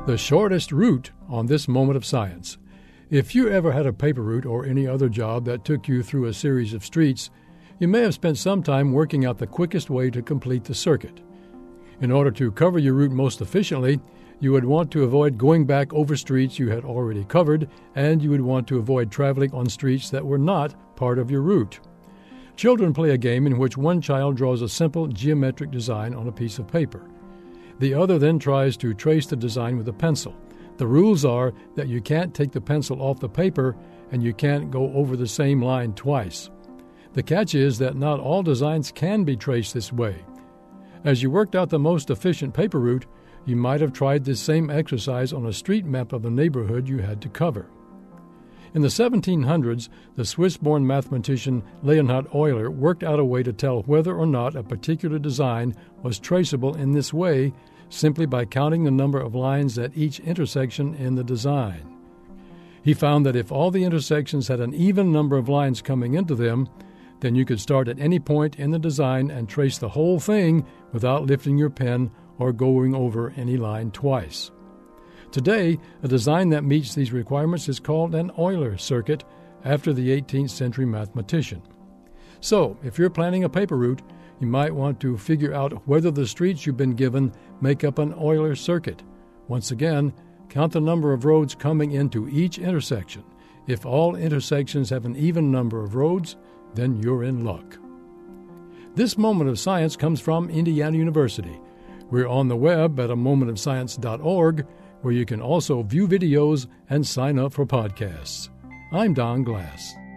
the shortest route on this moment of science. If you ever had a paper route or any other job that took you through a series of streets, you may have spent some time working out the quickest way to complete the circuit. In order to cover your route most efficiently, you would want to avoid going back over streets you had already covered, and you would want to avoid traveling on streets that were not part of your route. Children play a game in which one child draws a simple geometric design on a piece of paper. The other then tries to trace the design with a pencil. The rules are that you can't take the pencil off the paper and you can't go over the same line twice. The catch is that not all designs can be traced this way. As you worked out the most efficient paper route, you might have tried this same exercise on a street map of the neighborhood you had to cover. In the 1700s, the Swiss-born mathematician Leonhard Euler worked out a way to tell whether or not a particular design was traceable in this way simply by counting the number of lines at each intersection in the design. He found that if all the intersections had an even number of lines coming into them, then you could start at any point in the design and trace the whole thing without lifting your pen or going over any line twice. Today, a design that meets these requirements is called an Euler circuit, after the 18th century mathematician. So, if you're planning a paper route, you might want to figure out whether the streets you've been given make up an Euler circuit. Once again, count the number of roads coming into each intersection. If all intersections have an even number of roads, then you're in luck. This Moment of Science comes from Indiana University. We're on the web at amomentofscience.org, where you can also view videos and sign up for podcasts. I'm Don Glass.